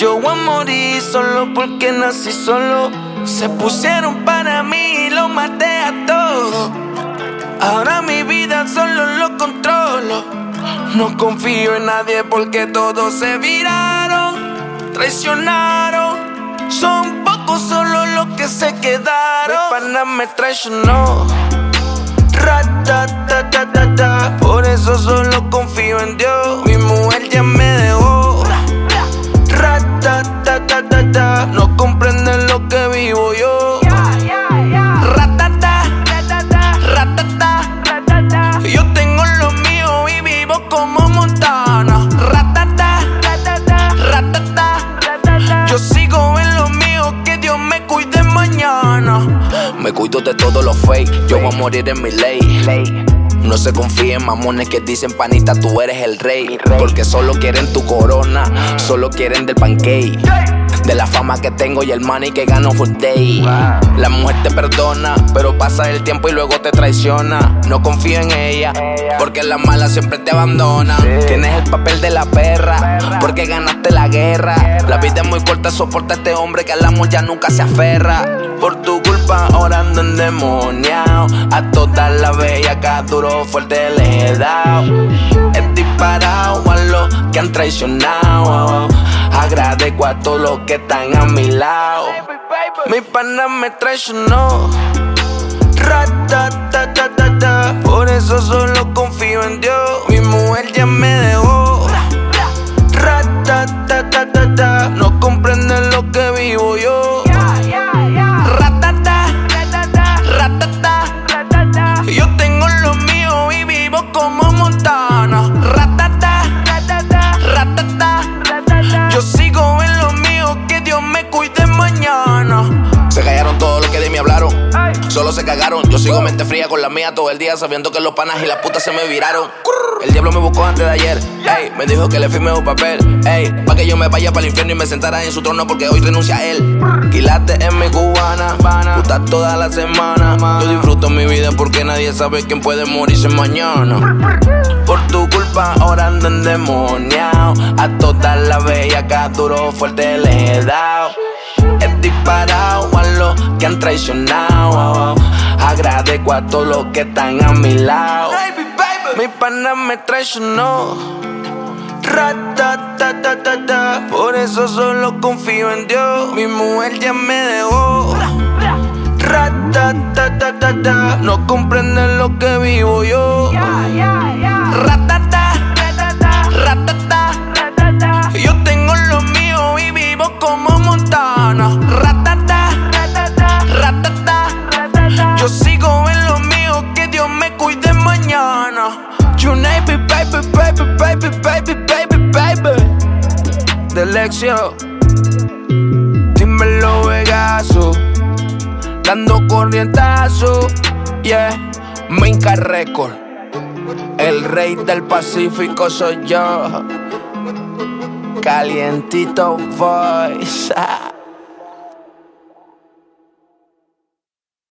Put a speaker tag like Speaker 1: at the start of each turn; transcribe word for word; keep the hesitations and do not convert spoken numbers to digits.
Speaker 1: Yo voy a morir solo porque nací solo. Se pusieron para mí y lo maté a todo. Ahora mi vida solo lo controlo. No confío en nadie porque todos se viraron, traicionaron. Son pocos solo los que se quedaron. Mi pana me traicionó. Ratatatatata. Por eso solo confío en Dios. Mi mujer ya me dejó. Ratatatatata. No comprenden lo que vivo yo. Ratata, ratata. Yo tengo lo mío y vivo como Montana. Ratata, ratata. Yo sigo en lo mío, que Dios me cuide mañana.
Speaker 2: Me cuido de todos los fake, yo voy a morir en mi ley. No se confíen mamones que dicen panita, tú eres el rey. Porque solo quieren tu corona, solo quieren del pancake. De la fama que tengo y el money que gano for day. La mujer te perdona, pero pasa el tiempo y luego te traiciona. No confío en ella, porque las malas siempre te abandonan. Tienes el papel de la perra, porque ganaste la guerra. La vida es muy corta, soporta a este hombre que al amor ya nunca se aferra. Por tu culpa ahora ando endemoniado. A todas las bellacas duro fuerte le he dado. He disparado a los que han traicionado. Agradezco a todos los que están a mi lado.
Speaker 1: Mi pana me traicionó. Ratatatatata. Por eso solo confío en Dios. Mi mujer ya me dejó. Ratatatatata. No comprenden lo que vivo yo. Ratata, ratata. Yo tengo lo mío y vivo como Montana. Ratata, ratata. Yo sigo en lo mío, que Dios me cuide mañana.
Speaker 2: Se callaron todos los que de mí hablaron, solo se cagaron. Yo sigo mente fría con la mía todo el día, sabiendo que los panas y las putas se me viraron. El diablo me buscó antes de ayer, ey, me dijo que le firme un papel, ey, pa' que yo me vaya para el infierno y me sentara en su trono porque hoy renuncia a él. Quilate en mi cubana, putas toda la semana. Yo disfruto mi vida porque nadie sabe quién puede morirse mañana. Por tu culpa ahora ando endemoniado. A todas las bellacas duro fuerte le he dado. He disparado a los que han traicionado. Agradezco a todos los que están a mi lado.
Speaker 1: Mi pana me traicionó. Ratatatatata. Por eso solo confío en Dios. Mi mujer ya me dejó. Ratatatatata. No comprenden lo que vivo yo. Ratata, ratata. Yo tengo lo mío y vivo como Montana. Ratata, ratata. Yo sigo en lo mío, que Dios me cuide mañana. You name it, baby, baby, baby, baby, baby, baby. De Lexio, dímelo Vegaso, dando corrientazo, yeah. Minca Record, el rey del Pacífico soy yo. Calientito voice.